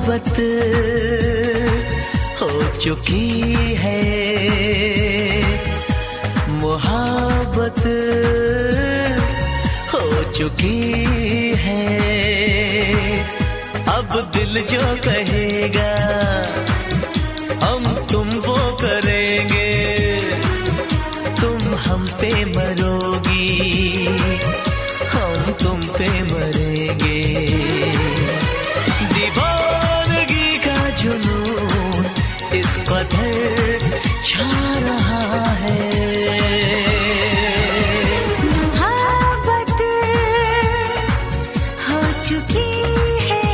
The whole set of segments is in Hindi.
मोहब्बत हो चुकी है, मोहब्बत हो चुकी है। अब दिल जो कहेगा हम तुम वो करेंगे, तुम हम पे मरोगी, हम तुम पे मरेंगे। दीवानगी का जुनून इस कदर छा रहा है, मोहब्बत हो चुकी है,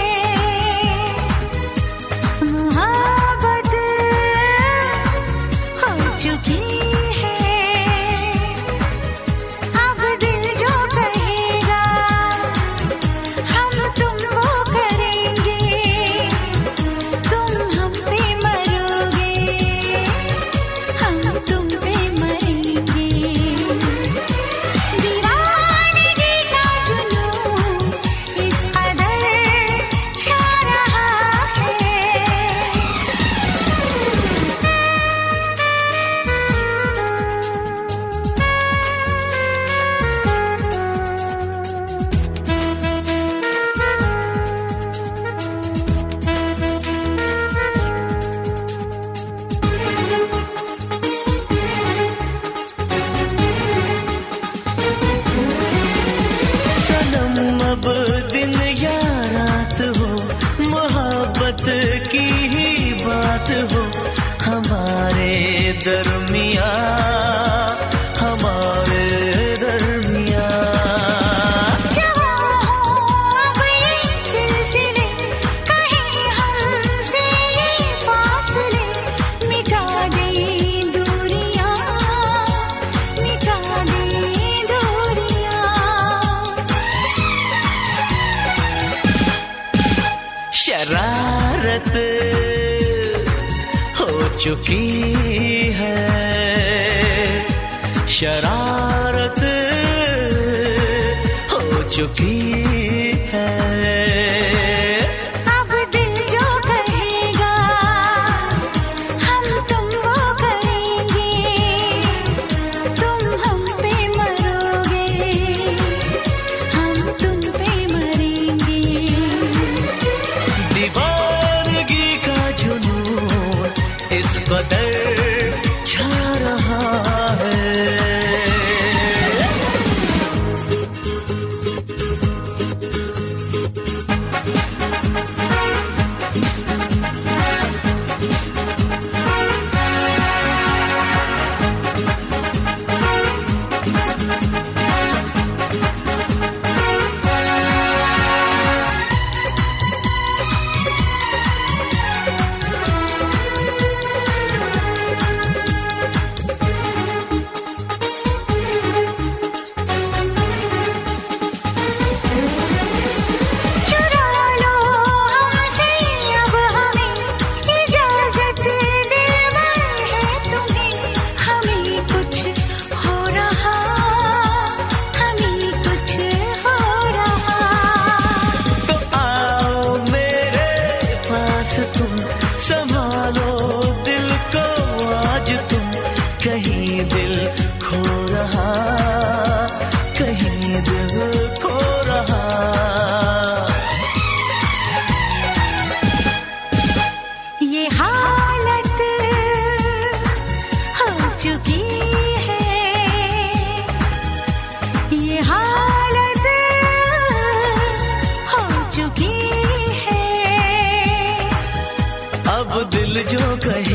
मोहब्बत हो चुकी है। अब दिल जो कहेगा हम तुम वो करेंगे, तुम हम पे मरोगे, हम तुम पे मरेंगे। दीवानगी का जुनून इस कदर छा रहा है। सनम अब दिन या रात हो, मोहब्बत की ही बात हो हमारे दरमिया, हमारे दरमिया। जवां हो अब ये सिलसिले, कहीं हमसे ये फासले, मिटा दे दूरियां, मिटा दे दूरियां। शरारत हो चुकी है, शरारत हो चुकी है। अब दिल जो कहेगा हम तुम वो करेंगे, तुम हम पे मरोगे, हम तुम पे मरेंगे। दीवानगी का जुनून इस कदर छा रहा है। चुरा लो हमसे अब हमें इजाजत, दिलबर है तुम्हें। हमें कुछ हो रहा, हमें कुछ हो रहा। तो आओ मेरे पास तुम, संभालो दिल को आज तुम, कहीं दिल खो रहा, कहीं दिल खो रहा। ये हालत हो चुकी है, ये हालत हो चुकी है। अब दिल जो कहे